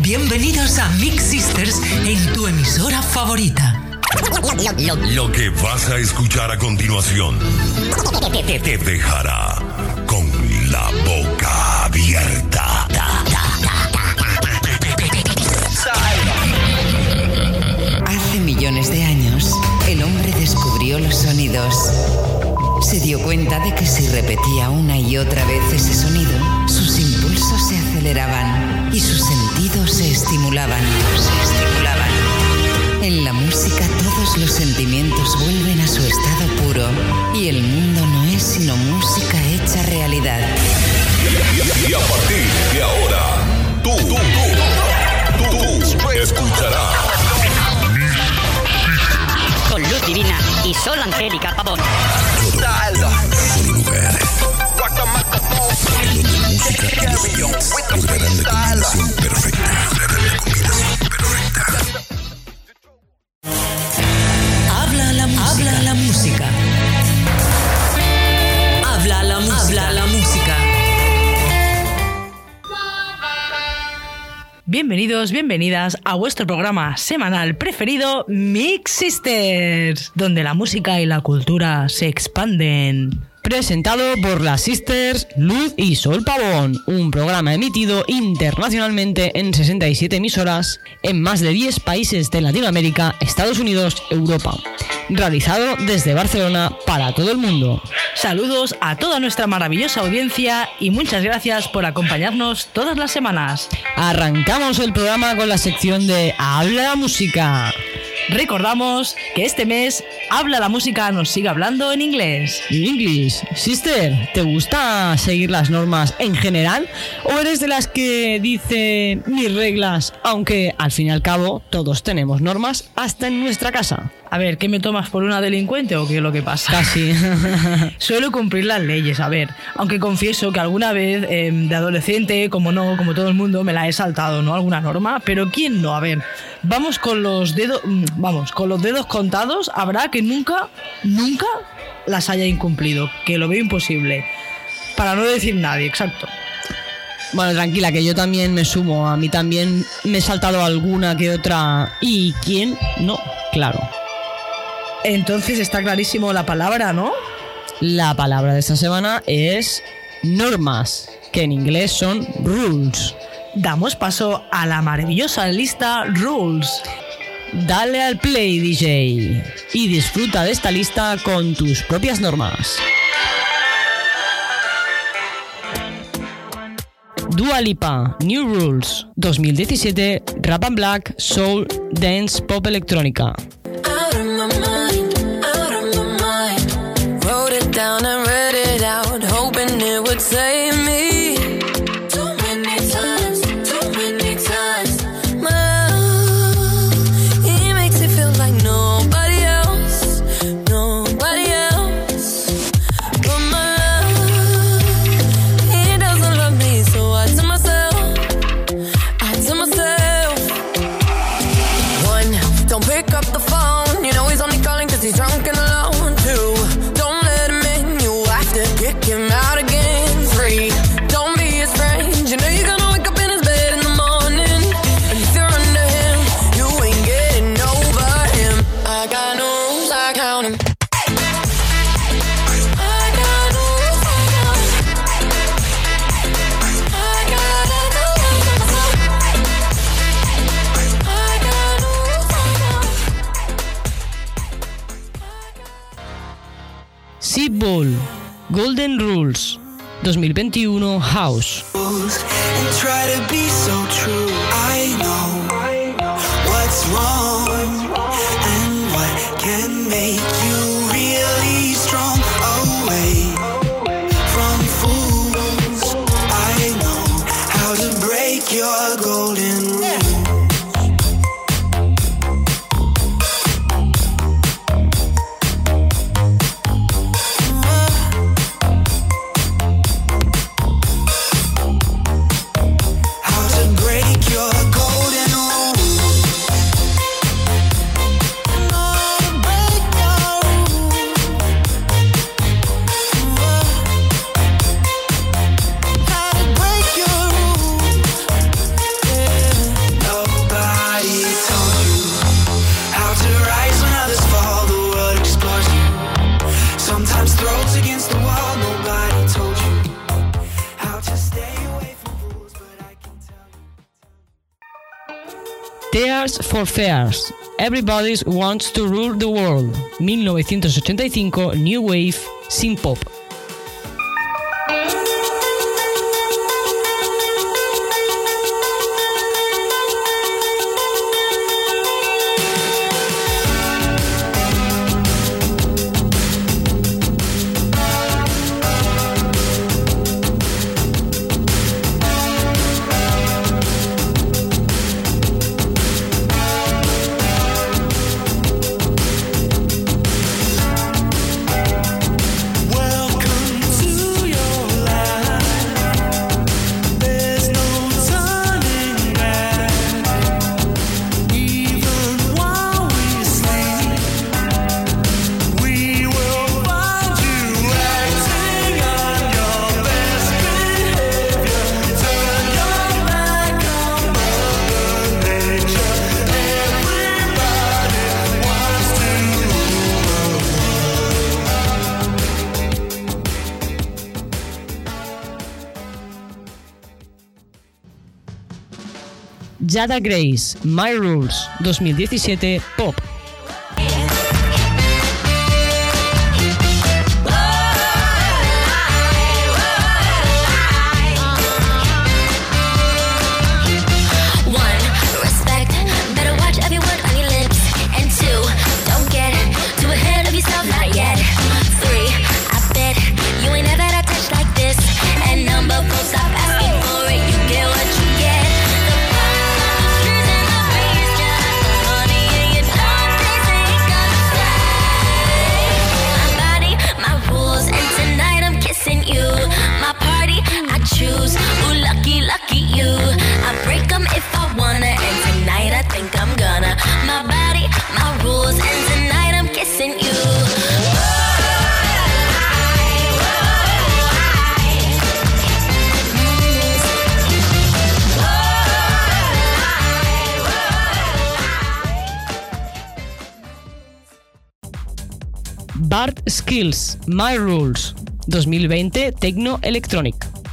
Bienvenidos a Mix Sisters en tu emisora favorita. Lo que vas a escuchar a continuación te dejará con la boca abierta. Hace millones de años, el hombre descubrió los sonidos. Se dio cuenta de que si repetía una y otra vez ese sonido, sus impulsos se aceleraban y sus sentidos se estimulaban. En la música todos los sentimientos vuelven a su estado puro y el mundo no es sino música hecha realidad. Y a partir de ahora, tú escucharás con Luz Divina y Sol Angélica Pavón. lugares donde música y los beats lograrán la combinación perfecta. Habla la música. Habla la música. Bienvenidos, bienvenidas a vuestro programa semanal preferido, Mix Sisters, donde la música y la cultura se expanden. Presentado por las Sisters Luz y Sol Pavón, un programa emitido internacionalmente en 67 emisoras en más de 10 países de Latinoamérica, Estados Unidos, Europa. Realizado desde Barcelona para todo el mundo. Saludos a toda nuestra maravillosa audiencia y muchas gracias por acompañarnos todas las semanas. Arrancamos el programa con la sección de Habla la Música. Recordamos que este mes Habla la Música nos sigue hablando en inglés. English. Sister, ¿te gusta seguir las normas en general? ¿O eres de las que dice mis reglas, aunque al fin y al cabo todos tenemos normas hasta en nuestra casa? A ver, ¿qué me tomas por una delincuente o qué es lo que pasa? Casi. Suelo cumplir las leyes, a ver, aunque confieso que alguna vez de adolescente, como todo el mundo, me la he saltado, ¿no? Alguna norma, pero ¿quién no? A ver, vamos con los dedos contados, habrá que nunca las haya incumplido, que lo veo imposible. Para no decir nadie, exacto. Bueno, tranquila, que yo también me sumo. A mí también me he saltado alguna que otra. ¿Y quién no? Claro. Entonces está clarísimo la palabra, ¿no? La palabra de esta semana es normas, que en inglés son rules. Damos paso a la maravillosa lista Rules. Dale al play, DJ, y disfruta de esta lista con tus propias normas. Dua Lipa, New Rules, 2017, Rap and Black, Soul, Dance, Pop Electrónica. Down and read it out, hoping it would save me. Too many times. My love, he makes it feel like nobody else. But my love, he doesn't love me, so I tell myself, one, don't pick up the phone, you know he's only calling 'cause he's drunk and alone. Two, kick him out again. 3, don't be his friend. You know you're gonna wake up in his bed in the morning, and if you're under him, you ain't getting over him. I got no rules, I count him. I got no rules, I count him. I got no rules, I got no rules, I count him. Seatball, Golden Rules, 2021, House. Try to be so true. I know what's wrong and what can make you really strong. Away from fools, I know how to break your golden rule. Tears for Fears. Everybody Wants to Rule the World. 1985, New Wave, Synth Pop. Jada Grace, My Rules, 2017, Pop. Bart Skills, My Rules, 2020, Techno Electronic.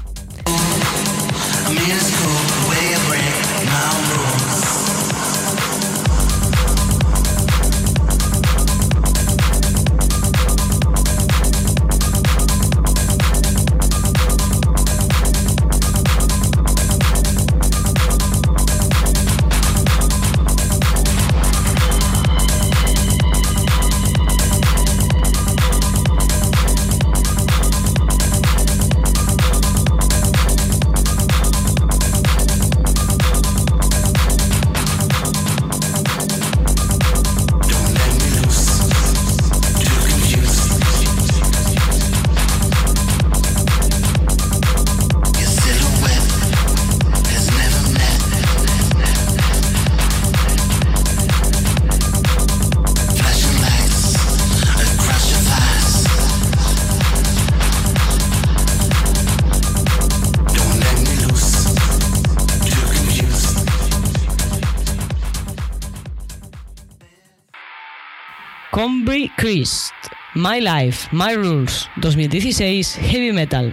Combry Christ, My Life, My Rules, 2016, Heavy Metal.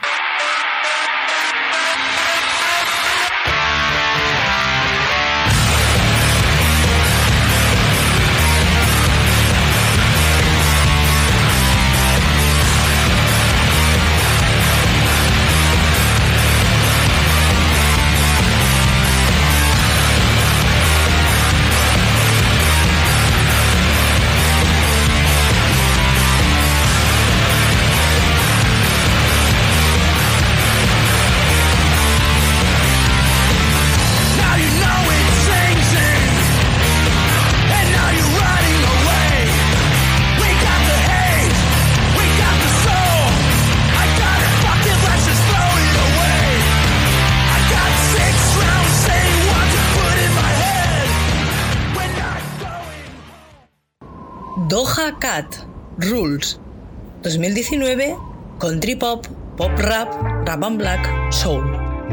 Doja Cat, Rules, 2019, Country Pop, Pop Rap, Rap and Black, Soul.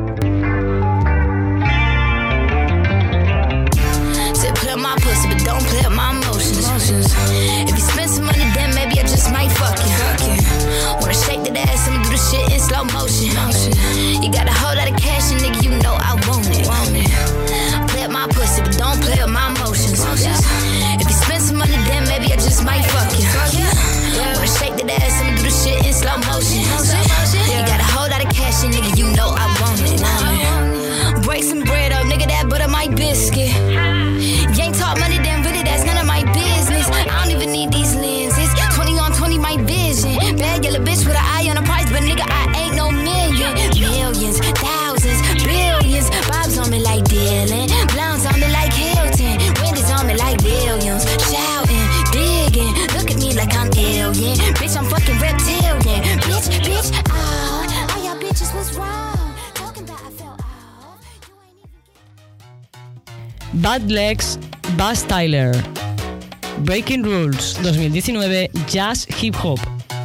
Say play up my pussy, but don't play up my emotions. If you spend some money, then maybe I just might fuck you. Wanna shake that ass, I'ma do the shit in slow motion. You got a whole lot of cash, and nigga, you know I want it. Play up my pussy, but don't play Bad Legs, Buzz Tyler. Breaking Rules 2019, Jazz Hip Hop.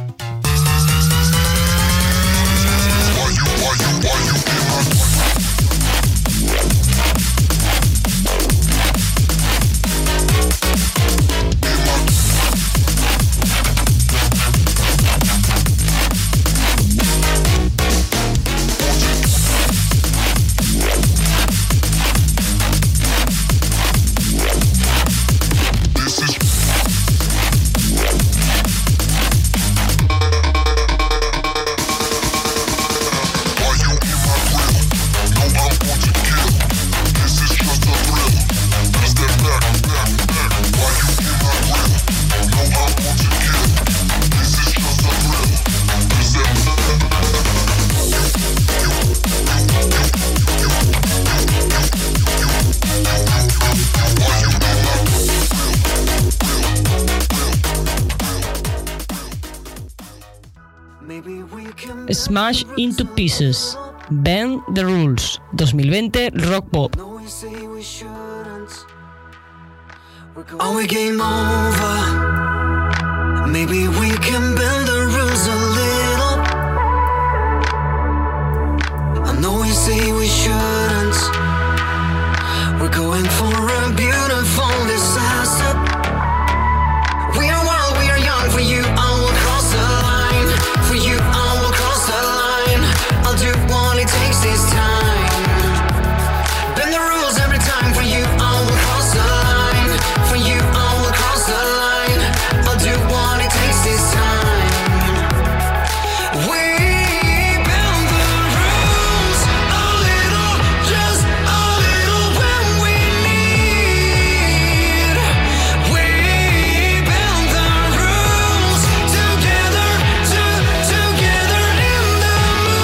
Smash Into Pieces, Bend the Rules 2020, Rock Pop. Are we game over? Maybe we can bend the rules a little. I know we say we shouldn't. We're going for a beautiful disaster. We are wild, we are young. For you, I will cross the line. For you, I will cross the line. I'll do what it takes this time. Bend the rules every time. For you, I will cross the line. For you, I will cross the line. I'll do what it takes this time. We bend the rules a little, just a little when we need. We bend the rules together, together in the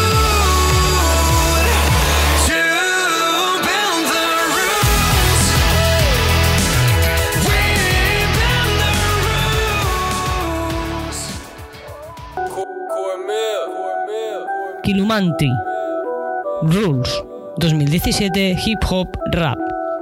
mood. To bend the rules. We bend the rules. Kilumanti, Rules 2017, Hip Hop Rap.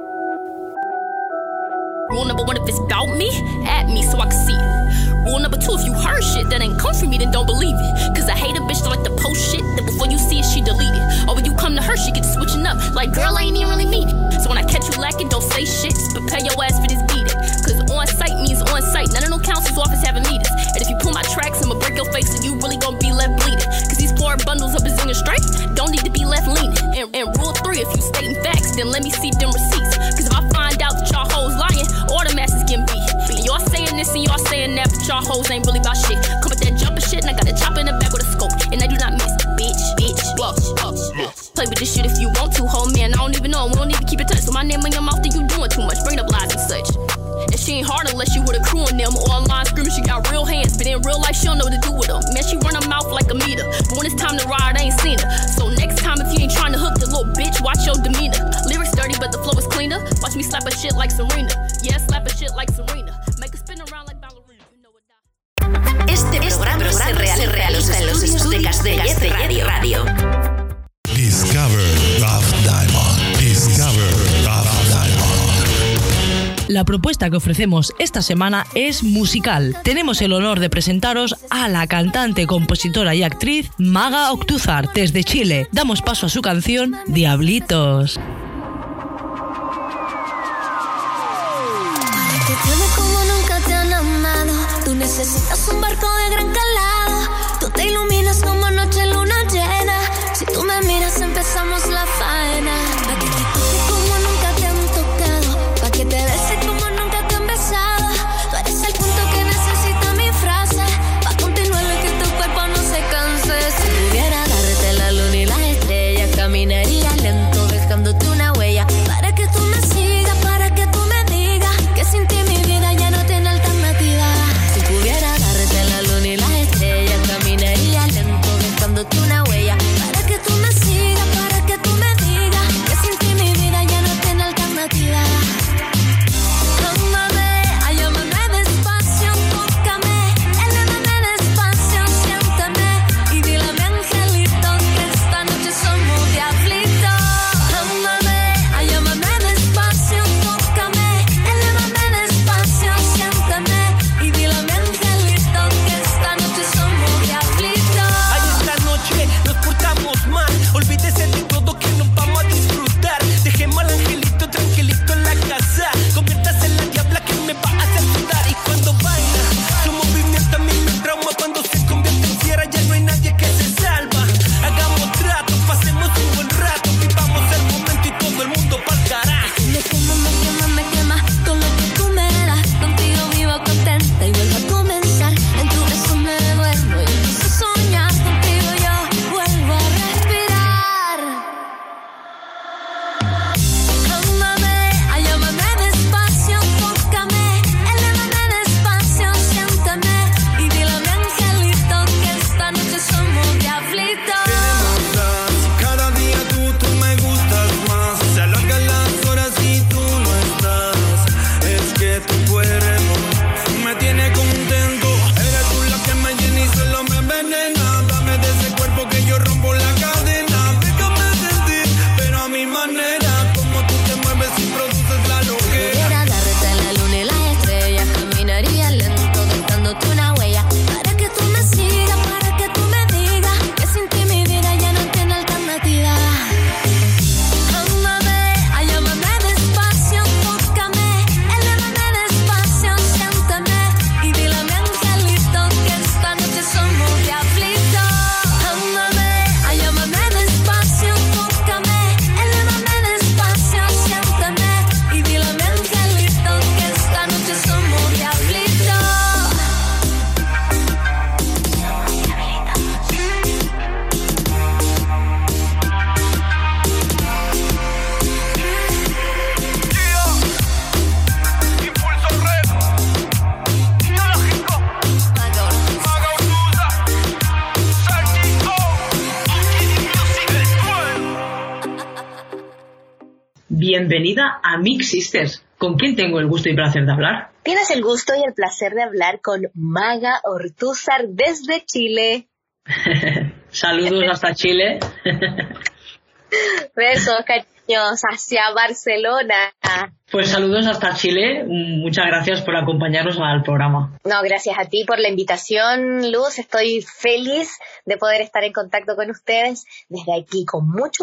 Rule number 1, if it's about me, at me so I can see it. Rule number 2, if you heard shit that ain't come from me, then don't believe it. Cause I hate a bitch that like to post shit that before you see it, she delete it. Or when you come to her, she gets switching up. Like, girl, I ain't even really mean it. So when I catch you lacking, don't say shit. Just prepare your ass for this beating. Cause on site means on site. None of no council's office having meetings. And if you pull my tracks, I'ma break your face and you really gon' be left bleeding. Cause these 4 bundles of Bazinga straight don't need to be left leaning. And rule 3, if you stating facts, then let me see them receipts. Cause if I find out that y'all hoes lying, all the masses getting beat. And y'all saying this and y'all saying that, but y'all hoes ain't really about shit. Come with that jumper shit, and I got a chop in the back with a scope. And I do not miss, bitch. Play with this shit if you want to, whole man. I don't even know, we don't even keep in touch. So my name on your mouth, then you doing too much, bringing up lies and such. And she ain't hard unless you with a crew on them. Or online screaming, she got real hands, but in real life, she don't know what to do with them. Man, she run her mouth like a meter, but when it's time to ride, I ain't seen her. So next time, if you ain't trying to hook the little bitch, watch your demeanor. Lyrics dirty, but the flow is cleaner. Watch me slap a shit like Serena. Yeah, slap a shit like Serena. Make her spin around like ballerina. You know what that... Este programa se realiza en los estudios de Castellet Radio. Discover Rough Diamond. Discover Rough Diamond. La propuesta que ofrecemos esta semana es musical. Tenemos el honor de presentaros a la cantante, compositora y actriz Maga Octuzar desde Chile. Damos paso a su canción Diablitos. Te quiero como nunca te han amado. Tú necesitas un barco de gran calado. Tú te iluminas como noche en luna llena. Si tú me miras empezamos la faena. Pa' que te toque como nunca te han tocado. Pa' que te bese como nunca te han besado. Tú eres el punto que necesita mi frase. Pa' continuar y que tu cuerpo no se canse. Si pudiera darte la luna y las estrellas, caminaría lento dejándote una huella. Para que tú me sigas, para que tú me digas que sin ti mi vida ya no tiene alternativa. Si pudiera darte la luna bienvenida a Mix Sisters. ¿Con quién tengo el gusto y placer de hablar? Tienes el gusto y el placer de hablar con Maga Ortúzar desde Chile. Saludos hasta Chile. Besos, cariños, hacia Barcelona. Pues saludos hasta Chile. Muchas gracias por acompañarnos al programa. No, gracias a ti por la invitación, Luz. Estoy feliz de poder estar en contacto con ustedes desde aquí con mucho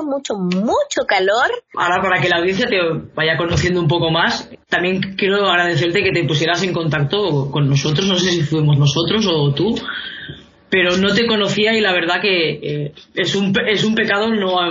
calor. Ahora, para que la audiencia te vaya conociendo un poco más, también quiero agradecerte que te pusieras en contacto con nosotros. No sé si fuimos nosotros o tú, pero no te conocía y la verdad que es un pecado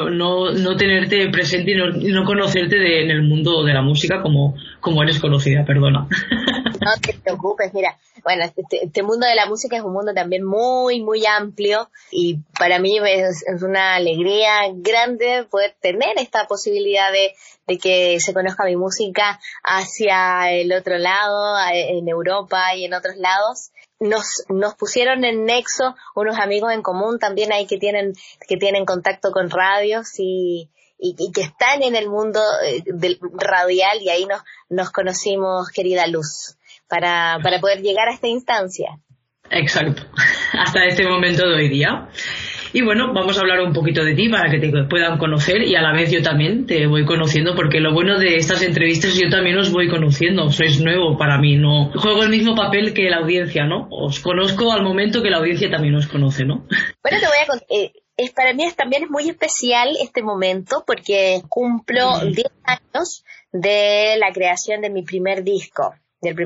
no tenerte presente y no conocerte en el mundo de la música como eres conocida, perdona. No te preocupes, mira, bueno, este mundo de la música es un mundo también muy amplio y para mí es una alegría grande poder tener esta posibilidad de que se conozca mi música hacia el otro lado, en Europa y en otros lados. Nos pusieron en nexo unos amigos en común también ahí que tienen contacto con radios y que están en el mundo del radial y ahí nos conocimos, querida Luz, para poder llegar a esta instancia. Exacto, hasta este momento de hoy día. Y bueno, vamos a hablar un poquito de ti para que te puedan conocer y a la vez yo también te voy conociendo, porque lo bueno de estas entrevistas yo también os voy conociendo. Sois nuevo para mí, no juego el mismo papel que la audiencia, ¿no? Os conozco al momento que la audiencia también os conoce, ¿no? Bueno, te voy a contar. Para mí también es muy especial este momento porque cumplo 10 años de la creación de mi primer disco,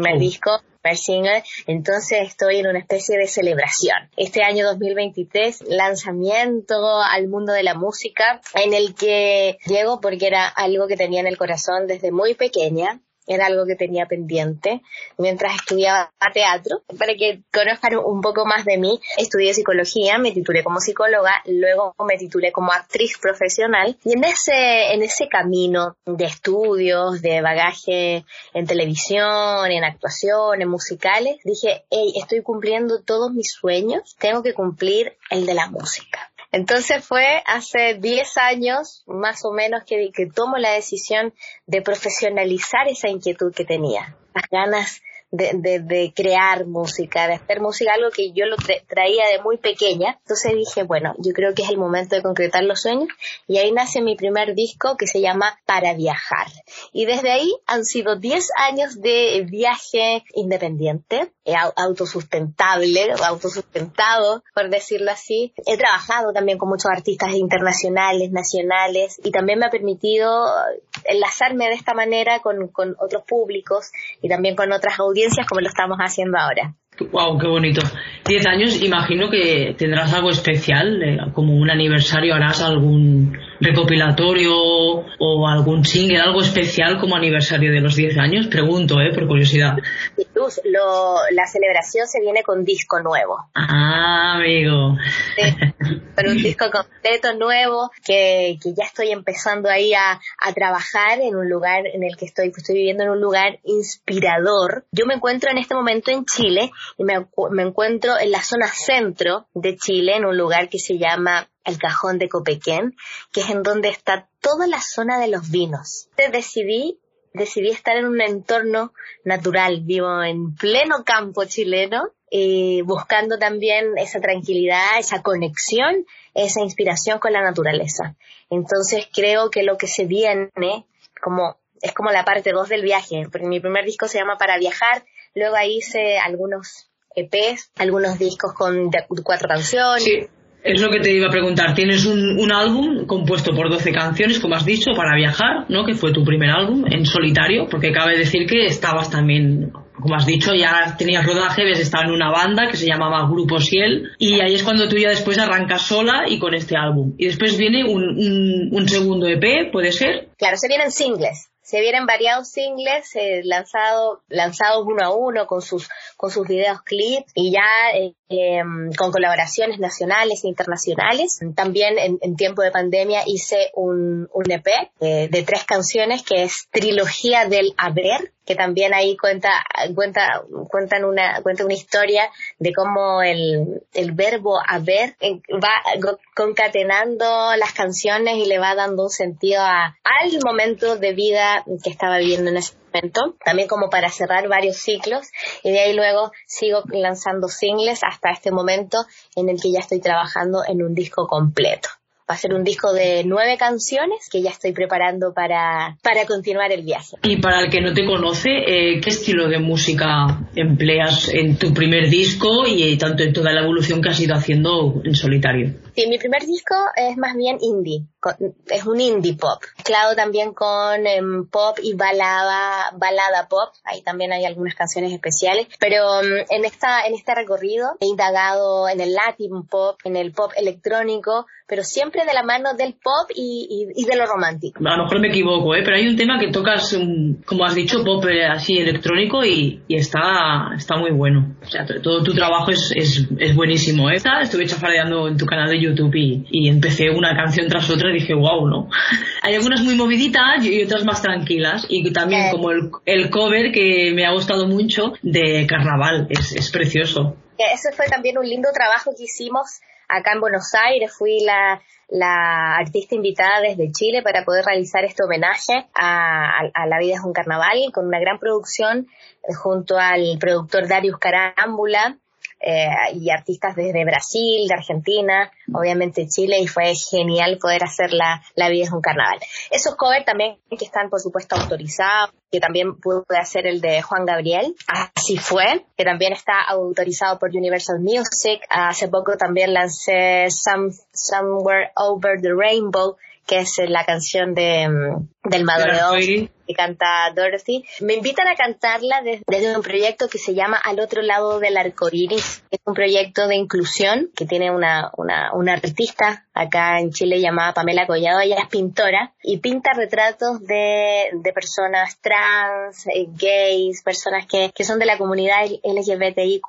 primer single, entonces estoy en una especie de celebración. Este año 2023, lanzamiento al mundo de la música, en el que llego porque era algo que tenía en el corazón desde muy pequeña. Era algo que tenía pendiente mientras estudiaba teatro. Para que conozcan un poco más de mí, estudié psicología, me titulé como psicóloga, luego me titulé como actriz profesional. Y en ese camino de estudios, de bagaje en televisión, en actuación, en musicales, dije, hey, estoy cumpliendo todos mis sueños, tengo que cumplir el de la música. Entonces fue hace 10 años más o menos que tomo la decisión de profesionalizar esa inquietud que tenía, las ganas de crear música, de hacer música, algo que yo lo traía de muy pequeña. Entonces dije, bueno, yo creo que es el momento de concretar los sueños y ahí nace mi primer disco que se llama Para Viajar. Y desde ahí han sido 10 años de viaje independiente, autosustentado, por decirlo así. He trabajado también con muchos artistas internacionales, nacionales, y también me ha permitido enlazarme de esta manera con otros públicos y también con otras audiencias como lo estamos haciendo ahora. Wow, qué bonito. 10 años, imagino que tendrás algo especial, como un aniversario, harás algún recopilatorio o algún single, algo especial como aniversario de los 10 años. Pregunto, por curiosidad. Luz, la celebración se viene con disco nuevo. Ah, amigo. Sí, con un disco completo nuevo que ya estoy empezando ahí a trabajar en un lugar en el que estoy viviendo en un lugar inspirador. Yo me encuentro en este momento en Chile y me encuentro en la zona centro de Chile, en un lugar que se llama El Cajón de Copequén, que es en donde está toda la zona de los vinos. Decidí estar en un entorno natural, vivo en pleno campo chileno, buscando también esa tranquilidad, esa conexión, esa inspiración con la naturaleza. Entonces creo que lo que se viene es como la parte 2 del viaje, porque mi primer disco se llama Para Viajar, luego ahí hice algunos EPs, algunos discos con 4 canciones. Sí. Es lo que te iba a preguntar. Tienes un álbum compuesto por 12 canciones, como has dicho, Para Viajar, ¿no? Que fue tu primer álbum en solitario, porque cabe decir que estabas también, como has dicho, ya tenías rodaje, habías estado en una banda que se llamaba Grupo Ciel, y ahí es cuando tú ya después arrancas sola y con este álbum. Y después viene un segundo EP, ¿puede ser? Claro, se vienen singles. Se vienen variados singles lanzados uno a uno con sus videos clips y ya con colaboraciones nacionales e internacionales. También en tiempo de pandemia hice un EP de 3 canciones que es Trilogía del Haber, que también ahí cuenta una historia de cómo el verbo haber va concatenando las canciones y le va dando un sentido al momento de vida que estaba viviendo en ese momento, también como para cerrar varios ciclos, y de ahí luego sigo lanzando singles hasta este momento en el que ya estoy trabajando en un disco completo. Va a ser un disco de 9 canciones que ya estoy preparando para continuar el viaje. Y para el que no te conoce, ¿qué estilo de música empleas en tu primer disco y tanto en toda la evolución que has ido haciendo en solitario? Sí, mi primer disco es más bien indie, es un indie pop, mezclado también con pop y balada pop. Ahí también hay algunas canciones especiales, pero en este recorrido he indagado en el Latin pop, en el pop electrónico, pero siempre de la mano del pop y de lo romántico. A lo mejor me equivoco, pero hay un tema que tocas, como has dicho, pop así electrónico y está muy bueno. O sea, todo tu trabajo es buenísimo, ¿eh? Estuve chafardeando en tu canal de YouTube y empecé una canción tras otra y dije, wow, ¿no? Hay algunas muy moviditas y otras más tranquilas, y también como el cover que me ha gustado mucho de Carnaval, es precioso. Ese fue también un lindo trabajo que hicimos acá en Buenos Aires. Fui la artista invitada desde Chile para poder realizar este homenaje a La vida es un carnaval, con una gran producción junto al productor Darius Carámbula, y artistas desde Brasil, de Argentina, obviamente Chile, y fue genial poder hacer La vida es un carnaval. Esos covers también que están por supuesto autorizados, que también pude hacer el de Juan Gabriel, Así fue, que también está autorizado por Universal Music. Hace poco también lancé Somewhere Over the Rainbow, que es la canción del Mago de Oz, que canta Dorothy. Me invitan a cantarla desde un proyecto que se llama Al otro lado del arcoíris. Es un proyecto de inclusión que tiene una artista acá en Chile llamada Pamela Collado. Ella es pintora y pinta retratos de personas trans, gays, personas que son de la comunidad LGBTIQ+,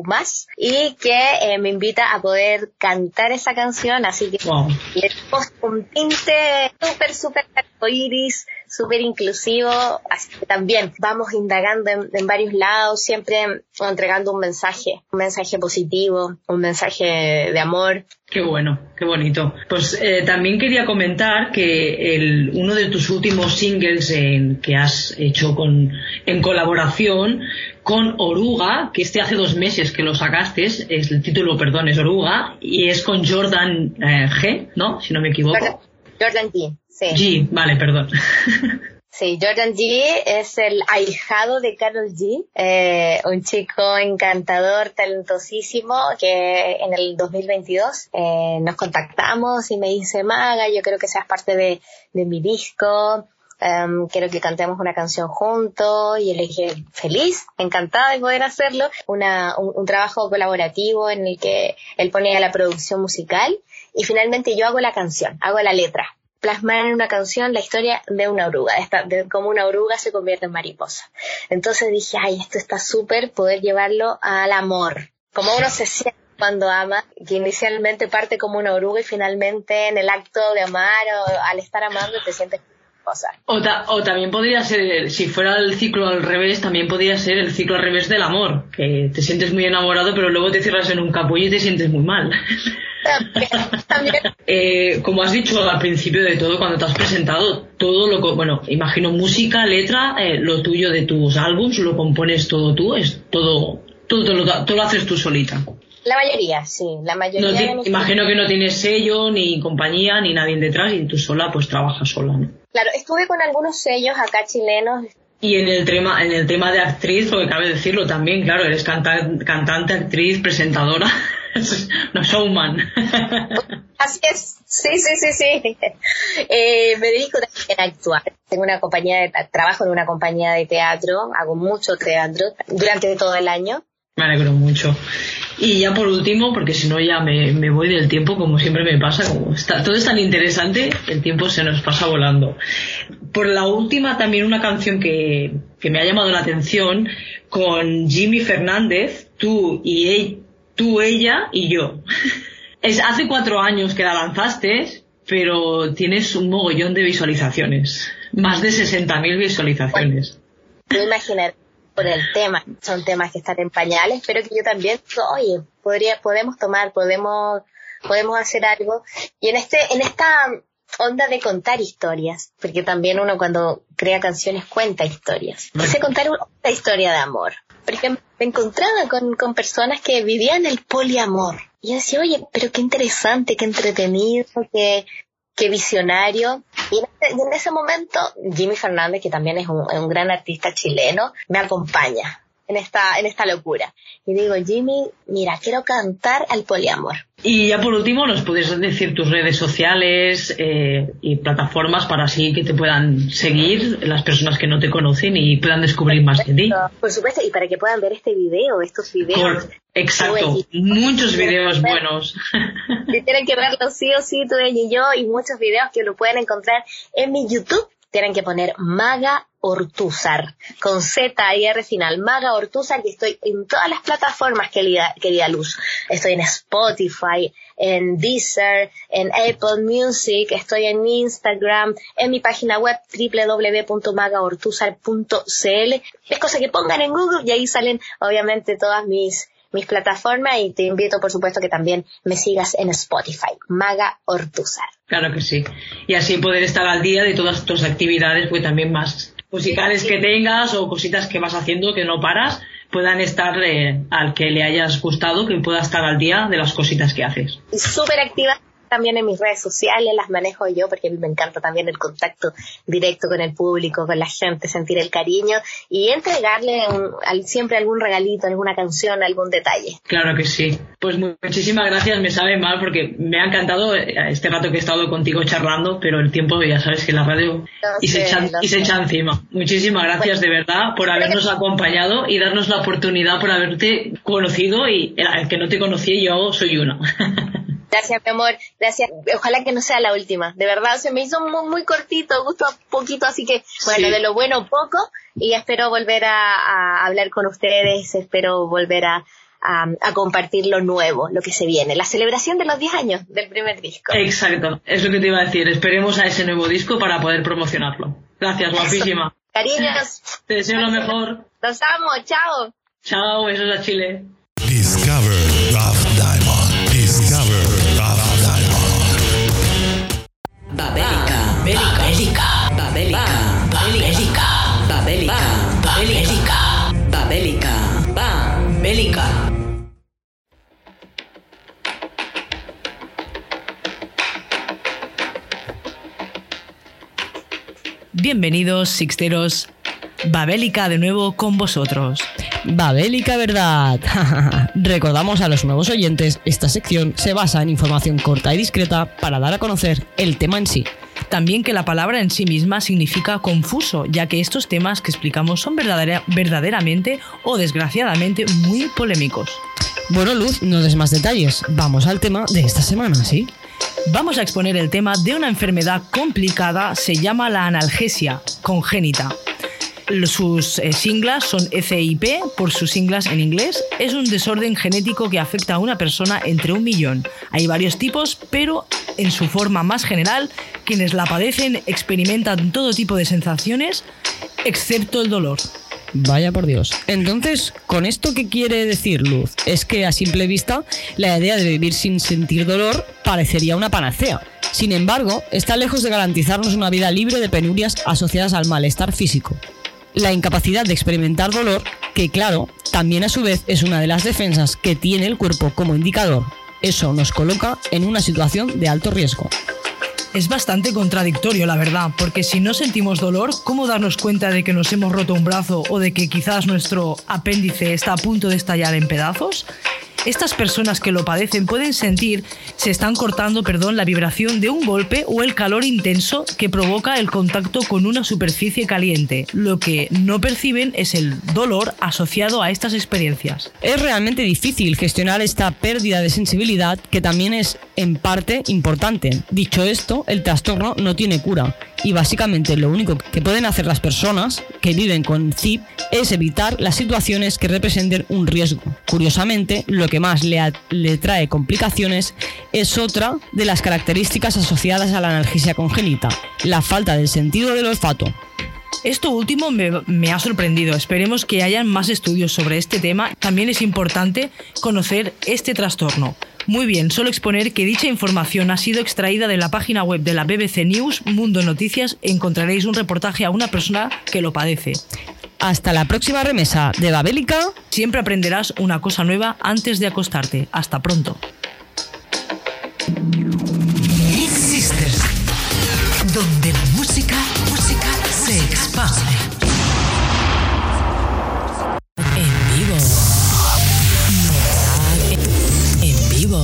y que me invita a poder cantar esa canción, así que le pongo un tinte súper arcoíris, súper inclusivo, así que también vamos indagando en varios lados, siempre entregando un mensaje positivo, un mensaje de amor. Qué bueno, qué bonito. Pues también quería comentar que uno de tus últimos singles que has hecho en colaboración con Oruga, que hace 2 meses que lo sacaste, el título, perdón, es Oruga, y es con Jordan G, ¿no? Si no me equivoco. Jordan G, sí. G, vale, perdón. Sí, Jordan G es el ahijado de Karol G, un chico encantador, talentosísimo, que en el 2022 nos contactamos y me dice, Maga, yo creo que seas parte de mi disco, quiero que cantemos una canción juntos, y le dije, feliz, encantada de poder hacerlo, un trabajo colaborativo en el que él ponía la producción musical, y finalmente yo hago la canción, hago la letra. Plasmar en una canción la historia de una oruga, de cómo una oruga se convierte en mariposa. Entonces dije, esto está súper, poder llevarlo al amor. Como uno se siente cuando ama, que inicialmente parte como una oruga y finalmente en el acto de amar o al estar amando te sientes mariposa. O también podría ser, si fuera el ciclo al revés, también podría ser el ciclo al revés del amor, que te sientes muy enamorado pero luego te cierras en un capullo y te sientes muy mal. También. Como has dicho al principio de todo, cuando te has presentado, todo imagino música, letra, lo tuyo de tus álbums, lo compones todo tú, todo lo haces tú solita. La mayoría, sí, la mayoría. Imagino que no tienes sello, ni compañía, ni nadie detrás, y tú sola, pues trabajas sola, ¿no? Claro, estuve con algunos sellos acá chilenos. Y en el tema de actriz, porque cabe decirlo también, claro, eres cantante, actriz, presentadora, no showman. Así es, sí. Me dedico también a actuar. Tengo trabajo en una compañía de teatro, hago mucho teatro durante todo el año. Me alegro mucho. Y ya por último, porque si no ya me voy del tiempo, como siempre me pasa, todo es tan interesante, el tiempo se nos pasa volando. Por la última, también una canción que me ha llamado la atención, con Jimmy Fernández, tú, ella y yo. Hace 4 años que la lanzaste, pero tienes un mogollón de visualizaciones. Más de 60.000 visualizaciones. tú imaginar por el tema, son temas que están en pañales, pero que yo también, oye, podemos hacer algo. Y en esta onda de contar historias, porque también uno cuando crea canciones cuenta historias. Quise contar una historia de amor. Por ejemplo, me encontraba con personas que vivían el poliamor. Y yo decía, oye, pero qué interesante, qué entretenido, qué visionario. Y en ese momento, Jimmy Fernández, que también es un gran artista chileno, me acompaña en esta locura. Y digo, Jimmy, mira, quiero cantar al poliamor. Y ya por último, ¿nos puedes decir tus redes sociales y plataformas para así que te puedan seguir las personas que no te conocen y puedan descubrir más de ti? Por supuesto, y para que puedan ver estos videos. Exacto, muchos videos buenos. Y tienen que verlos sí o sí, tú, ella y yo, y muchos videos que lo pueden encontrar en mi YouTube. Tienen que poner Maga Ortúzar, con Z y R final, Maga Ortúzar, y estoy en todas las plataformas, querida Luz. Estoy en Spotify, en Deezer, en Apple Music, estoy en Instagram, en mi página web www.magaortuzar.cl. Es cosa que pongan en Google y ahí salen obviamente todas mis plataformas, y te invito por supuesto que también me sigas en Spotify, Maga Ortúzar. Claro que sí. Y así poder estar al día de todas tus actividades, pues también más musicales que tengas o cositas que vas haciendo que no paras, puedan estar al que le hayas gustado, que pueda estar al día de las cositas que haces. Y súper activa también en mis redes sociales, las manejo yo porque a mí me encanta también el contacto directo con el público, con la gente, sentir el cariño y entregarle siempre algún regalito, alguna canción, algún detalle. Claro que sí. Pues muchísimas gracias, me sabe mal porque me ha encantado este rato que he estado contigo charlando, pero el tiempo ya sabes que la radio se echa encima. Muchísimas gracias de verdad por habernos acompañado y darnos la oportunidad por haberte conocido, y el que no te conocía yo soy una. Gracias, mi amor, gracias. Ojalá que no sea la última. De verdad, se me hizo muy, muy cortito, gustó poquito, así que, bueno, sí. De lo bueno poco, y espero volver a hablar con ustedes, espero volver a compartir lo nuevo, lo que se viene, la celebración de los 10 años del primer disco. Exacto, es lo que te iba a decir, esperemos a ese nuevo disco para poder promocionarlo. Gracias, guapísima. Cariños. Te deseo lo mejor. Los amo, chao. Chao, besos a Chile. Discover Rough Diamond. Discover Rough Diamond. Babélica, Babélica, Babélica, Babélica, Babélica, Babélica, Babélica, Babélica. Bienvenidos, Sixteros. Babélica de nuevo con vosotros. Babélica verdad. Recordamos a los nuevos oyentes, esta sección se basa en información corta y discreta para dar a conocer el tema en sí. También que la palabra en sí misma significa confuso, ya que estos temas que explicamos son verdaderamente o desgraciadamente muy polémicos. Bueno, Luz, no des más detalles. Vamos al tema de esta semana, ¿sí? Vamos a exponer el tema de una enfermedad complicada, se llama la analgesia congénita. Sus siglas son ECIP, por sus siglas en inglés. Es un desorden genético que afecta a una persona entre 1 millón. Hay varios tipos, pero en su forma más general, quienes la padecen experimentan todo tipo de sensaciones, excepto el dolor. Vaya por Dios. Entonces, ¿con esto qué quiere decir, Luz? Es que a simple vista, la idea de vivir sin sentir dolor parecería una panacea. Sin embargo, está lejos de garantizarnos una vida libre de penurias asociadas al malestar físico. La incapacidad de experimentar dolor, que claro, también a su vez es una de las defensas que tiene el cuerpo como indicador. Eso nos coloca en una situación de alto riesgo. Es bastante contradictorio, la verdad, porque si no sentimos dolor, ¿cómo darnos cuenta de que nos hemos roto un brazo o de que quizás nuestro apéndice está a punto de estallar en pedazos? Estas personas que lo padecen pueden sentir, se están cortando, la vibración de un golpe o el calor intenso que provoca el contacto con una superficie caliente. Lo que no perciben es el dolor asociado a estas experiencias. Es realmente difícil gestionar esta pérdida de sensibilidad, que también es en parte importante. Dicho esto, el trastorno no tiene cura y básicamente lo único que pueden hacer las personas que viven con CIP es evitar las situaciones que representen un riesgo. Curiosamente, lo que más le trae complicaciones es otra de las características asociadas a la analgesia congénita, la falta del sentido del olfato. Esto último me ha sorprendido. Esperemos que hayan más estudios sobre este tema. También es importante conocer este trastorno. Muy bien, solo exponer que dicha información ha sido extraída de la página web de la BBC News, Mundo Noticias. Encontraréis un reportaje a una persona que lo padece. Hasta la próxima remesa de Babélica. Siempre aprenderás una cosa nueva antes de acostarte. Hasta pronto. Mix Sisters, donde la música se expande. En vivo. En vivo.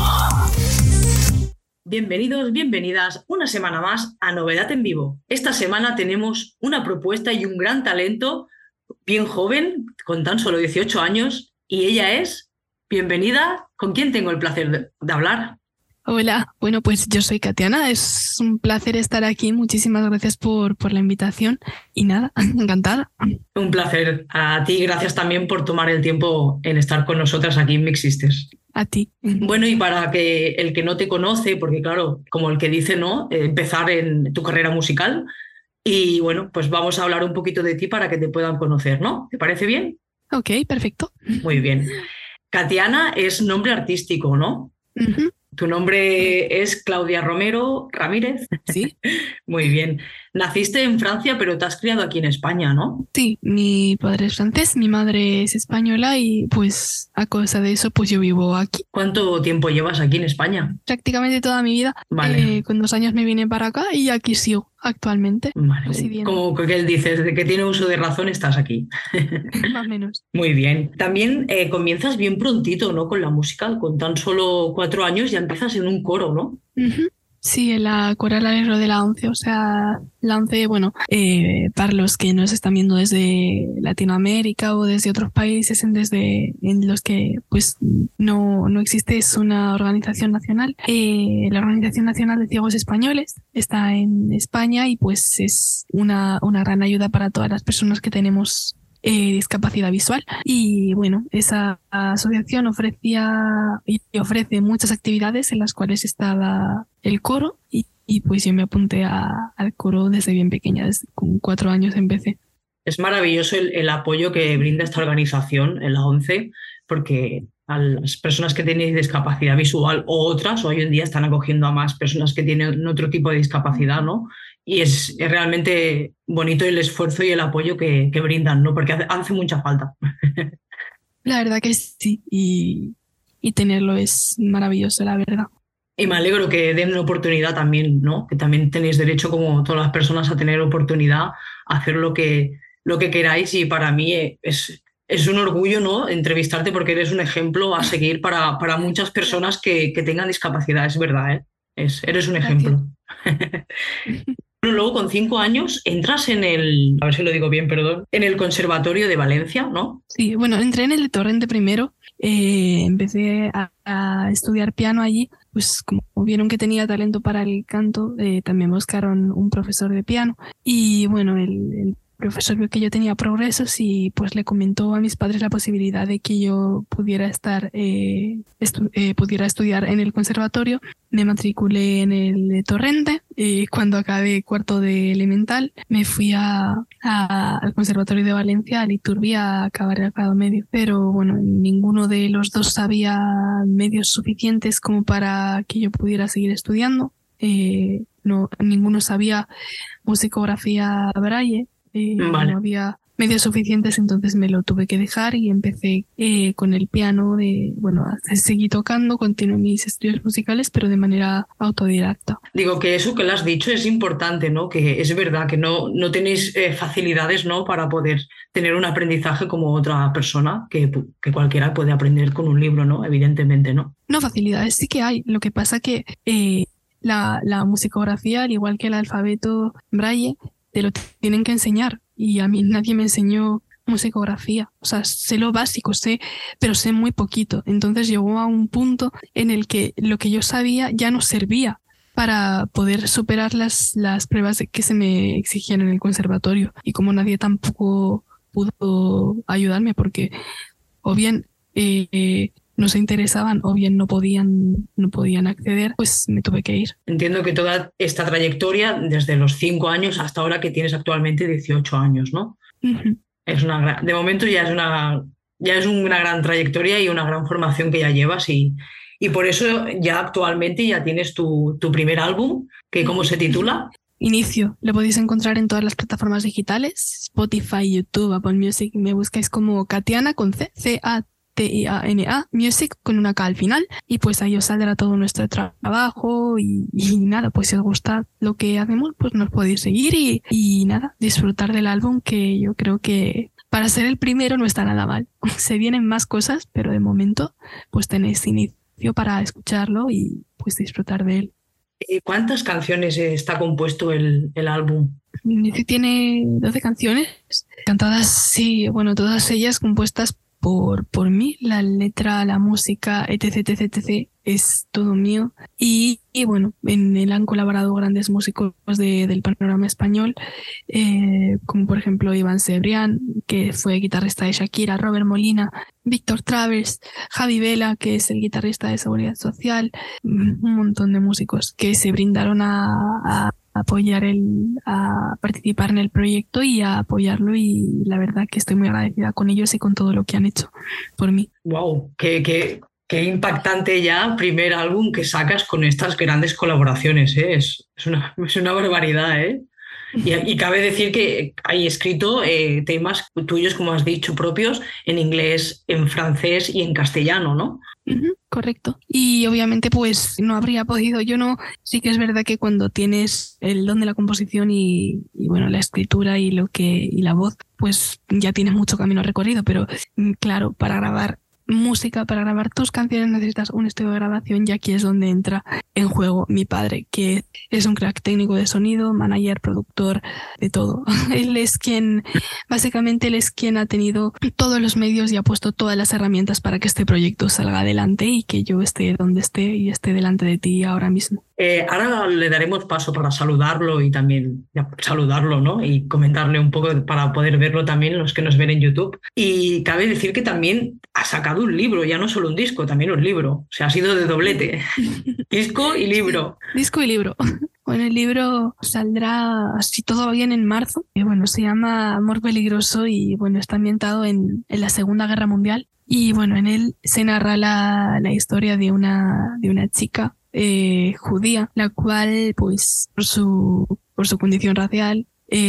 Bienvenidos, bienvenidas una semana más a Novedad en Vivo. Esta semana tenemos una propuesta y un gran talento, bien joven, con tan solo 18 años, y ella es, bienvenida, ¿con quién tengo el placer de hablar? Hola, bueno, pues yo soy Katiana, es un placer estar aquí, muchísimas gracias por la invitación y nada, encantada. Un placer a ti, gracias también por tomar el tiempo en estar con nosotras aquí en Mix Sisters. A ti. Bueno, y para que el que no te conoce, porque claro, como el que dice, ¿no? Empezar en tu carrera musical y bueno, pues vamos a hablar un poquito de ti para que te puedan conocer, ¿no? ¿Te parece bien? Ok, perfecto. Muy bien. Katiana es nombre artístico, ¿no? Uh-huh. Tu nombre es Claudia Romero Ramírez. Sí. Muy bien. Naciste en Francia, pero te has criado aquí en España, ¿no? Sí, mi padre es francés, mi madre es española y pues a causa de eso pues yo vivo aquí. ¿Cuánto tiempo llevas aquí en España? Prácticamente toda mi vida. Vale. Con 2 años me vine para acá y aquí sigo actualmente. Vale. Como que él dice, desde que tiene uso de razón estás aquí. Más o menos. Muy bien. También comienzas bien prontito, ¿no? Con la música, con tan solo 4 años ya empiezas en un coro, ¿no? Uh-huh. Sí, en la Coral Alegro de la ONCE, o sea, la ONCE, bueno, para los que nos están viendo desde Latinoamérica o desde otros países en los que pues no existe, es una organización nacional. La Organización Nacional de Ciegos Españoles está en España y pues es una gran ayuda para todas las personas que tenemos discapacidad visual. Y bueno, esa asociación ofrecía y ofrece muchas actividades en las cuales estaba el coro y pues yo me apunté al coro desde bien pequeña, con 4 años empecé. Es maravilloso el apoyo que brinda esta organización en la ONCE, porque a las personas que tienen discapacidad visual o otras, hoy en día están acogiendo a más personas que tienen otro tipo de discapacidad, ¿no? Y es realmente bonito el esfuerzo y el apoyo que brindan, ¿no? Porque hace mucha falta. La verdad que sí, y tenerlo es maravilloso, la verdad. Y me alegro que den la oportunidad también, ¿no? Que también tenéis derecho, como todas las personas, a tener oportunidad, a hacer lo que queráis. Y para mí es un orgullo, ¿no? Entrevistarte, porque eres un ejemplo a seguir para muchas personas que tengan discapacidad, es verdad, ¿eh? Eres un ejemplo. Luego, con 5 años, entras en a ver si lo digo bien, perdón, en el Conservatorio de Valencia, ¿no? Sí, bueno, entré en el de Torrente primero, empecé a estudiar piano allí, pues como vieron que tenía talento para el canto, también buscaron un profesor de piano y bueno, el profesor vio que yo tenía progresos y pues le comentó a mis padres la posibilidad de que yo pudiera pudiera estudiar en el conservatorio. Me matriculé en el de Torrente. Cuando acabé cuarto de elemental me fui al Conservatorio de Valencia, al Iturbi, a acabar el grado medio. Pero bueno, ninguno de los dos había medios suficientes como para que yo pudiera seguir estudiando. Ninguno sabía musicografía Braille. Vale. No había medios suficientes, entonces me lo tuve que dejar y empecé con el piano. Seguí tocando, continué mis estudios musicales, pero de manera autodidacta. Digo que eso que le has dicho es importante, ¿no? Que es verdad que no tenéis facilidades, ¿no? Para poder tener un aprendizaje como otra persona, que cualquiera puede aprender con un libro, ¿no? Evidentemente, ¿no? No, facilidades sí que hay. Lo que pasa que la musicografía, al igual que el alfabeto Braille, te lo tienen que enseñar y a mí nadie me enseñó musicografía. O sea, sé lo básico, pero sé muy poquito. Entonces llegó a un punto en el que lo que yo sabía ya no servía para poder superar las pruebas que se me exigían en el conservatorio. Y como nadie tampoco pudo ayudarme, porque o bien no se interesaban o bien no podían acceder, pues me tuve que ir. Entiendo que toda esta trayectoria, desde los 5 años hasta ahora que tienes actualmente 18 años, ¿no? Uh-huh. De momento ya es una gran trayectoria y una gran formación que ya llevas y por eso ya actualmente ya tienes tu primer álbum, que ¿cómo se titula? Inicio. Lo podéis encontrar en todas las plataformas digitales, Spotify, YouTube, Apple Music. Me buscáis como Katiana con C, C-A-T-I-A-N-A, Music con una K al final, y pues ahí os saldrá todo nuestro trabajo y nada, pues si os gusta lo que hacemos, pues nos podéis seguir y nada, disfrutar del álbum, que yo creo que para ser el primero no está nada mal. Se vienen más cosas, pero de momento pues tenéis inicio para escucharlo y pues disfrutar de él. ¿Cuántas canciones está compuesto el álbum? Inicio tiene 12 canciones, cantadas, sí, bueno, todas ellas compuestas por mí. La letra, la música, etc, es todo mío. Y bueno, en él han colaborado grandes músicos del panorama español, como por ejemplo Iván Cebrián, que fue guitarrista de Shakira, Robert Molina, Víctor Travers, Javi Vela, que es el guitarrista de Seguridad Social, un montón de músicos que se brindaron a apoyar a participar en el proyecto y a apoyarlo, y la verdad que estoy muy agradecida con ellos y con todo lo que han hecho por mí. ¡Wow! Qué impactante ya primer álbum que sacas con estas grandes colaboraciones, ¿eh? Es una barbaridad, ¿eh? Y cabe decir que hay escrito temas tuyos, como has dicho, propios en inglés, en francés y en castellano, ¿no? Uh-huh, correcto. Y obviamente pues no habría podido, sí que es verdad que cuando tienes el don de la composición y bueno, la escritura y la voz, pues ya tienes mucho camino recorrido, pero claro, para grabar música, para grabar tus canciones necesitas un estudio de grabación, y aquí es donde entra en juego mi padre, que es un crack técnico de sonido, manager, productor, de todo. Él es quien ha tenido todos los medios y ha puesto todas las herramientas para que este proyecto salga adelante y que yo esté donde esté y esté delante de ti ahora mismo. Ahora le daremos paso para saludarlo y también saludarlo, ¿no? Y comentarle un poco para poder verlo también los que nos ven en YouTube. Y cabe decir que también ha sacado un libro, ya no solo un disco, también un libro. O sea, ha sido de doblete. Disco y libro. Disco y libro. Bueno, el libro saldrá, si todo va bien, en marzo. Y bueno, se llama Amor Peligroso y bueno, está ambientado en la Segunda Guerra Mundial. Y bueno, en él se narra la historia de una chica judía, la cual pues por su condición racial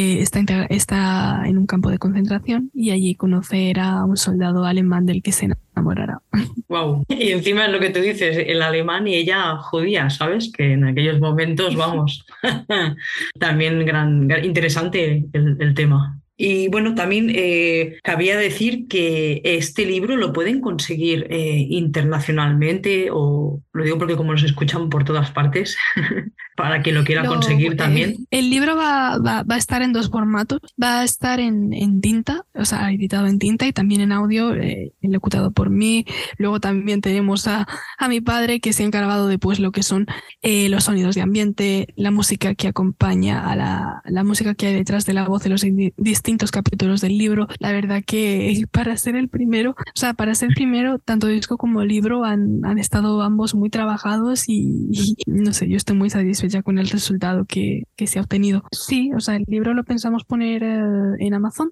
está en un campo de concentración y allí conocerá a un soldado alemán del que se enamorará. Wow. Y encima es lo que tú dices, el alemán y ella judía, ¿sabes? Que en aquellos momentos, vamos, también interesante el tema. Y bueno, también cabía decir que este libro lo pueden conseguir internacionalmente, o lo digo porque como nos escuchan por todas partes, para quien lo quiera conseguir también. El libro va a estar en 2 formatos. Va a estar en tinta, o sea, editado en tinta, y también en audio, ejecutado por mí. Luego también tenemos a mi padre, que se ha encargado de pues lo que son los sonidos de ambiente, la música que acompaña a la música que hay detrás de la voz de los distintos capítulos del libro. La verdad que para ser primero, tanto disco como libro han estado ambos muy trabajados y no sé, yo estoy muy satisfecha con el resultado que se ha obtenido. Sí, o sea, el libro lo pensamos poner en Amazon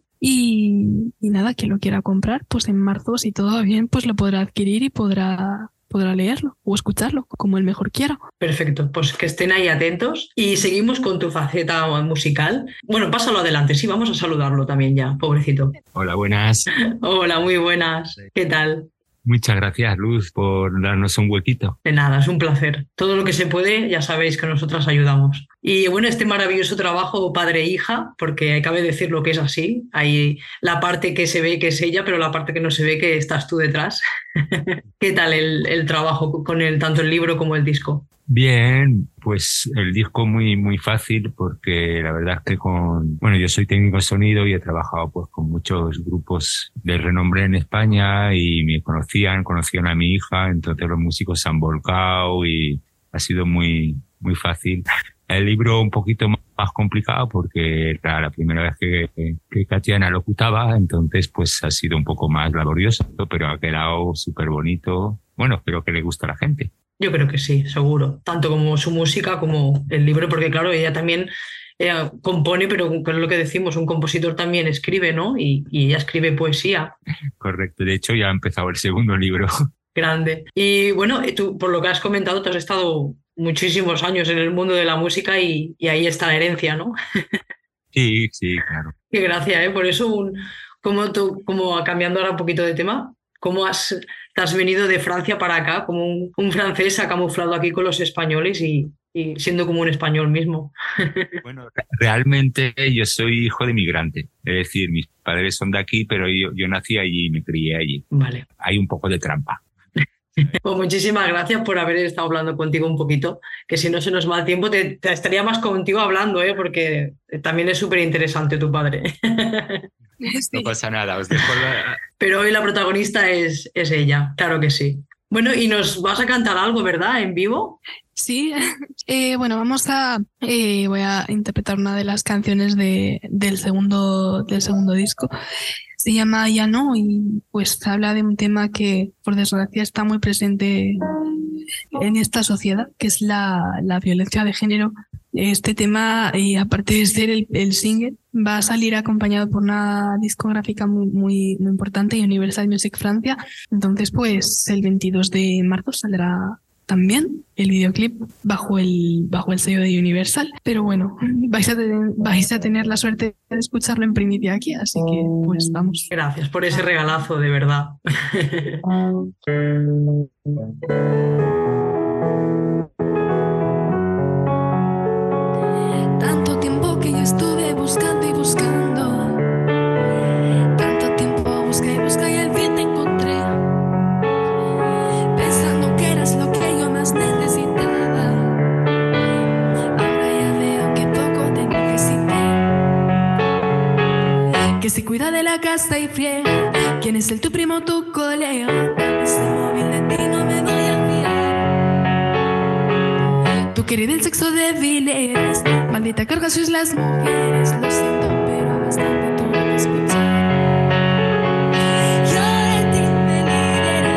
y nada, quien lo quiera comprar, pues en marzo, si todo va bien, pues lo podrá adquirir y podrá leerlo o escucharlo, como él mejor quiera. Perfecto, pues que estén ahí atentos. Y seguimos con tu faceta musical. Bueno, pásalo adelante, sí, vamos a saludarlo también ya, pobrecito. Hola, buenas. Hola, muy buenas. ¿Qué tal? Muchas gracias, Luz, por darnos un huequito. De nada, es un placer. Todo lo que se puede, ya sabéis que nosotras ayudamos. Y bueno, este maravilloso trabajo padre-hija, porque cabe decir lo que es así. Hay la parte que se ve que es ella, pero la parte que no se ve que estás tú detrás. ¿Qué tal el trabajo con tanto el libro como el disco? Bien, pues el disco muy fácil, porque la verdad es que yo soy técnico de sonido y he trabajado pues con muchos grupos de renombre en España y me conocían a mi hija, entonces los músicos se han volcado y ha sido muy fácil. El libro un poquito más complicado porque era la primera vez que Katiana locutaba, entonces pues ha sido un poco más laborioso, pero ha quedado súper bonito bueno, espero que le guste a la gente. Yo creo que sí, seguro. Tanto como su música como el libro, porque claro, ella también compone, pero es lo que decimos, un compositor también escribe, ¿no? Y ella escribe poesía. Correcto, de hecho ya ha empezado el segundo libro. Grande. Y bueno, tú, por lo que has comentado, tú has estado muchísimos años en el mundo de la música y ahí está la herencia, ¿no? Sí, claro. Qué gracia, ¿eh? Por eso, como cambiando ahora un poquito de tema, ¿cómo te has venido de Francia para acá? Como un francés se ha camuflado aquí con los españoles y siendo como un español mismo. Bueno, realmente yo soy hijo de migrante. Es decir, mis padres son de aquí, pero yo nací allí y me crié allí. Vale. Hay un poco de trampa. Pues muchísimas gracias por haber estado hablando contigo un poquito, que si no se nos va el tiempo, te estaría más contigo hablando, porque también es súper interesante tu padre. No pasa nada, os dejo Pero hoy la protagonista es ella, claro que sí. Bueno, y nos vas a cantar algo, ¿verdad? ¿En vivo? Sí, bueno, voy a interpretar una de las canciones del segundo disco. Se llama Ya no, y pues habla de un tema que por desgracia está muy presente en esta sociedad, que es la violencia de género. Este tema, aparte de ser el single, va a salir acompañado por una discográfica muy importante, Universal Music Francia. Entonces, pues el 22 de marzo saldrá también el videoclip bajo el sello de Universal. Pero bueno, vais a tener la suerte de escucharlo en primicia aquí, así que pues vamos. Gracias por ese regalazo, de verdad. Tanto tiempo que yo estuve buscando y buscando, tanto tiempo busqué y busqué y al fin te encontré, pensando que eras lo que yo más necesitaba. Ahora ya veo que poco te necesité, que se cuida de la casa y friega. ¿Quién es tu primo, tu colega? Ese móvil de ti no me voy a fiar. Tu querida el sexo débil eres, maldita carga sois las mujeres. Lo siento, pero bastante tuve que escuchar. Yo de ti me liberé,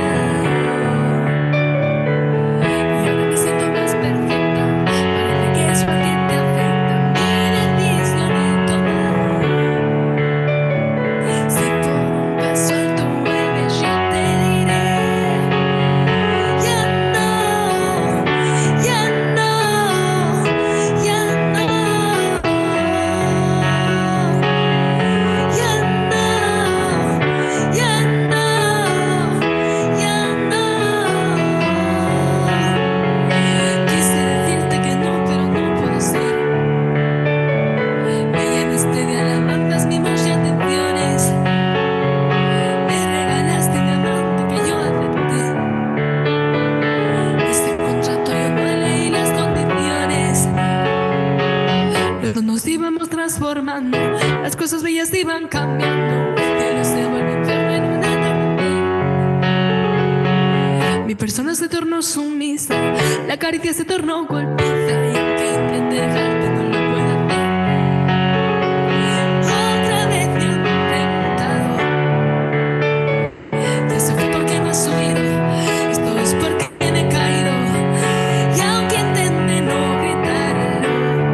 y ahora me siento más perfecta. Parece que es porque te afecta mi decisión y tomar. Si por un casual tú vuelves, yo te diré: ya no, ya no, ya no, ya no, ya no, ya no. Quise decirte que no, pero no puedo ser. Me llenaste de alabanzas, mimos y atenciones. Me regalaste un amante que yo acepté. Ese contrato yo no leí las condiciones. Luego nos íbamos transformando, las cosas bellas iban cambiando. El cielo se vuelve infierno en una tarde. Mi persona se tornó sumisa, la caricia se tornó golpiza, y aunque intente dejarte no lo puedo hacer. Otra vez me han preguntado, y eso fue porque no has oído. Esto es porque me he caído, y aunque intente no gritarlo,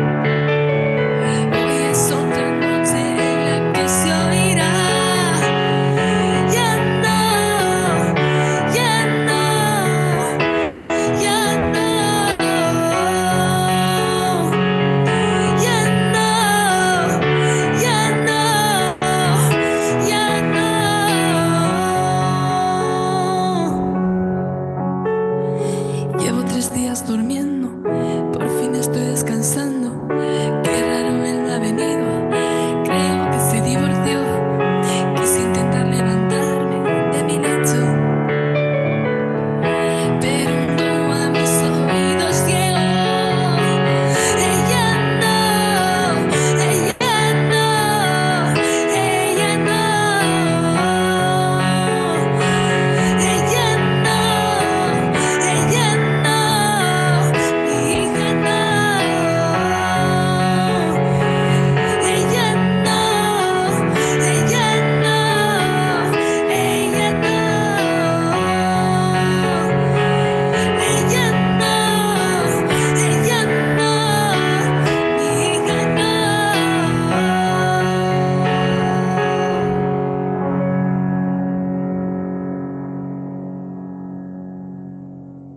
hoy es otra noche en la que se oirá. Ya no, ya no, ya no.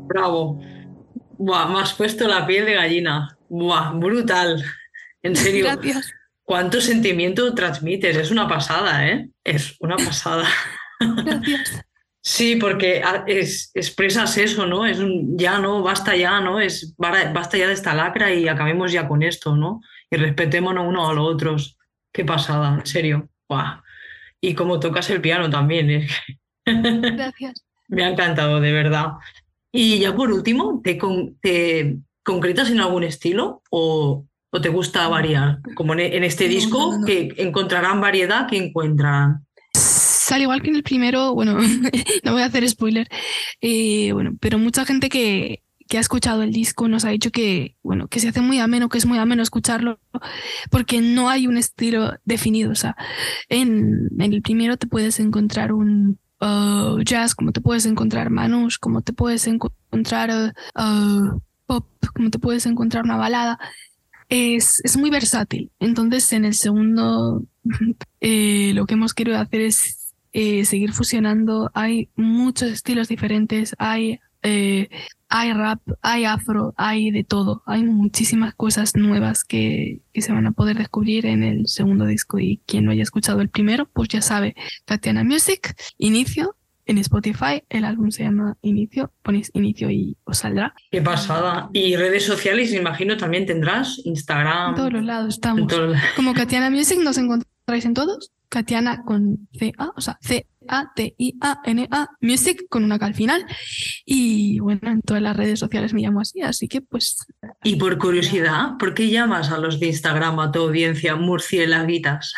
bravo. Buah, me has puesto la piel de gallina. Buah, brutal. En serio. Gracias. ¿Cuánto sentimiento transmites? Es una pasada, ¿eh? Es una pasada. Gracias. Sí, porque expresas eso, ¿no? Es ya, ¿no? Basta ya, ¿no? Basta ya de esta lacra y acabemos ya con esto, ¿no? Y respetémonos unos a los otros. Qué pasada, en serio. ¡Buah! Y como tocas el piano también. Gracias. Me ha encantado, de verdad. Y ya por último, ¿te concretas en algún estilo o te gusta variar? Como en este disco, no. Que encontrarán variedad, que encuentran. Al igual que en el primero, bueno, no voy a hacer spoiler, bueno, pero mucha gente que ha escuchado el disco nos ha dicho que, bueno, que se hace muy ameno, que es muy ameno escucharlo, porque no hay un estilo definido. O sea, en el primero te puedes encontrar un jazz, como te puedes encontrar manouche, como te puedes encontrar pop, como te puedes encontrar una balada. Es muy versátil. Entonces, en el segundo, lo que hemos querido hacer es seguir fusionando. Hay muchos estilos diferentes, hay rap, hay afro, hay de todo. Hay muchísimas cosas nuevas que se van a poder descubrir en el segundo disco, y quien no haya escuchado el primero, pues ya sabe. Katiana Music, Inicio, en Spotify, el álbum se llama Inicio, ponéis Inicio y os saldrá. Qué pasada. Y redes sociales, imagino, también tendrás, Instagram. En todos los lados estamos. Como Katiana Music nos encontráis en todos. Katiana con C-A, o sea, C-A-T-I-A-N-A, Music con una K al final. Y bueno, en todas las redes sociales me llamo así que pues... Y por curiosidad, ¿por qué llamas a los de Instagram, a tu audiencia, murciélaguitas?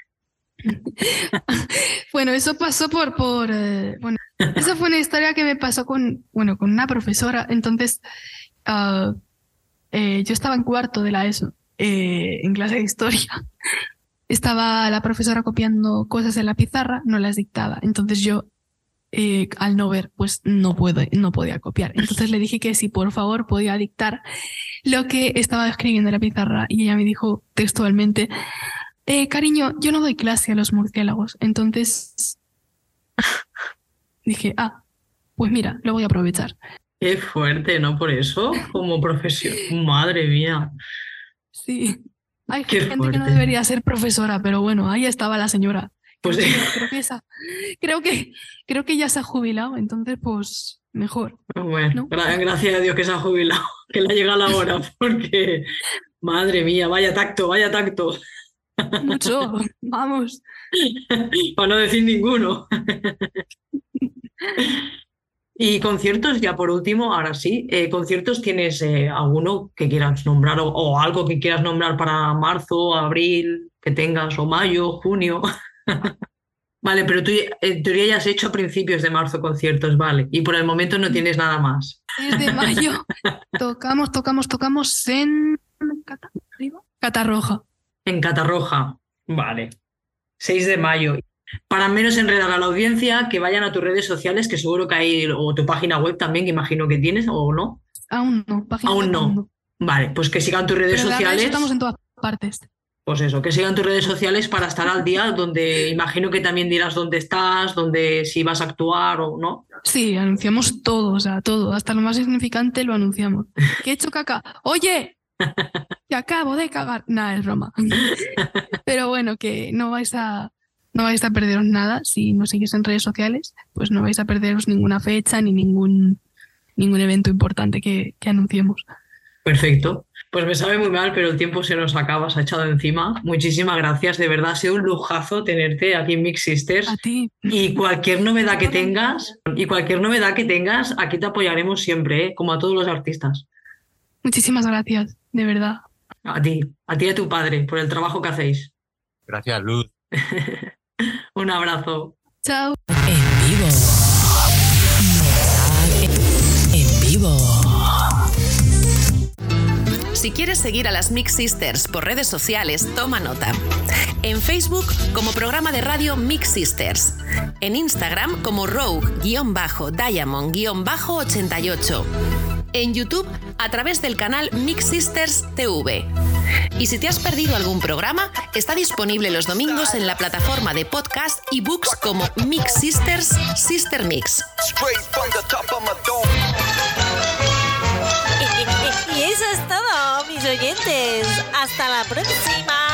Bueno, eso pasó bueno, esa fue una historia que me pasó con una profesora. Entonces, yo estaba en cuarto de la ESO, en clase de historia. Estaba la profesora copiando cosas en la pizarra, no las dictaba. Entonces yo, al no ver, pues no podía copiar. Entonces le dije que si por favor podía dictar lo que estaba escribiendo en la pizarra, y ella me dijo textualmente: cariño, yo no doy clase a los murciélagos. Entonces dije, pues mira, lo voy a aprovechar. Qué fuerte, ¿no? Por eso, como profesión. Madre mía. Sí. Hay gente que no debería ser profesora, pero bueno, ahí estaba la señora. Pues creo que ya se ha jubilado, entonces pues mejor. Bueno, ¿no? Gracias a Dios que se ha jubilado, que le ha llegado la hora, porque madre mía, vaya tacto. Mucho, vamos. Para no decir ninguno. Y conciertos, ya por último, ahora sí, conciertos, ¿tienes alguno que quieras nombrar o algo que quieras nombrar para marzo, abril, que tengas, o mayo, junio? Vale, pero tú en teoría ya has hecho a principios de marzo conciertos, vale, y por el momento no tienes nada más. Desde mayo tocamos en Catarroja. En Catarroja, vale. 6 de mayo. Para menos enredar a la audiencia, que vayan a tus redes sociales, que seguro que hay, o tu página web también, que imagino que tienes, ¿o no? Aún no. Aún no. Vale, pues que sigan tus redes sociales. Estamos en todas partes. Pues eso, que sigan tus redes sociales para estar al día, donde imagino que también dirás dónde estás, si vas a actuar o no. Sí, anunciamos todo, o sea, todo, hasta lo más significante lo anunciamos. ¿Qué he hecho caca? ¡Oye! Que acabo de cagar. Nada, es broma. Pero bueno, que no vais a perderos nada. Si nos seguís en redes sociales, pues no vais a perderos ninguna fecha ni ningún evento importante que anunciemos. Perfecto. Pues me sabe muy mal, pero el tiempo se nos acaba, se ha echado encima. Muchísimas gracias, de verdad ha sido un lujazo tenerte aquí en Mix Sisters. A ti. Y cualquier novedad que tengas, aquí te apoyaremos siempre, como a todos los artistas. Muchísimas gracias, de verdad. A ti y a tu padre, por el trabajo que hacéis. Gracias, Luz. Un abrazo. Chao. En vivo. En vivo. Si quieres seguir a las Mix Sisters por redes sociales, toma nota. En Facebook como programa de radio Mix Sisters. En Instagram como Rogue-Diamond-88. En YouTube a través del canal Mix Sisters TV. Y si te has perdido algún programa, está disponible los domingos en la plataforma de podcast y books como Mix Sisters Sister Mix. oyentes. Hasta la próxima.